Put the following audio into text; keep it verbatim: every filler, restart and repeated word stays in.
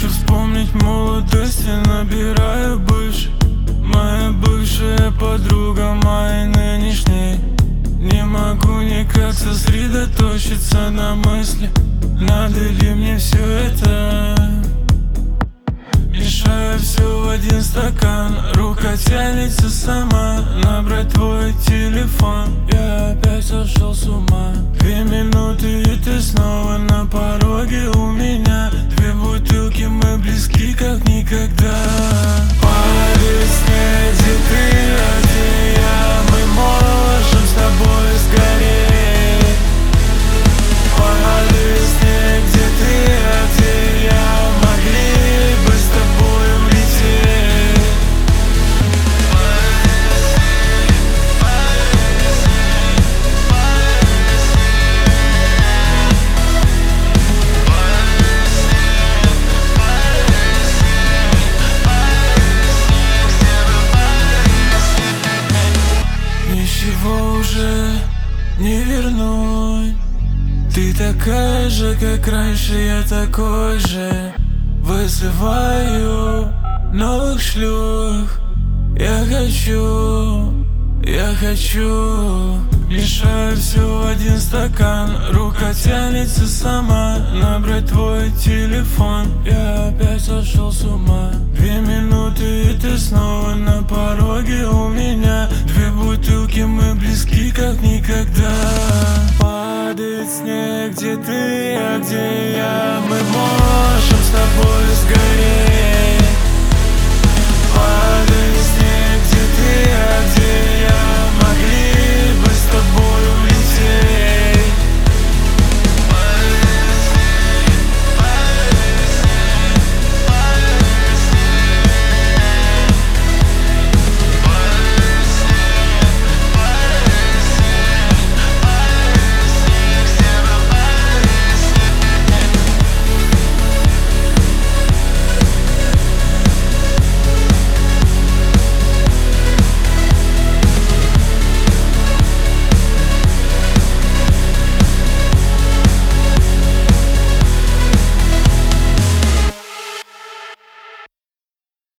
Хочу вспомнить молодость и набираю бывший. Моя бывшая подруга моей нынешней. Не могу никак сосредоточиться на мысли, надо ли мне все это. Мешаю все в один стакан, рука тянется сама набрать твой телефон. Я опять сошел с ума. Две минуты и ты снова на пороге у меня. Две бутылки, мы близки как никогда. По весне, где ты, а где я, мы можем с тобой сгореть. По весне, где ты, а где я, могли бы с тобой улететь. Ничего уже не вернуть. Ты такая же, как раньше, я такой же. Вызываю новых шлюх. Я хочу, я хочу. Мешаю все в один стакан, рука тянется сама набрать твой телефон. Я опять сошел с ума. Две минуты и ты снова на пороге у меня. Две бутылки, мы близки как никогда. Падает снег, где ты, а где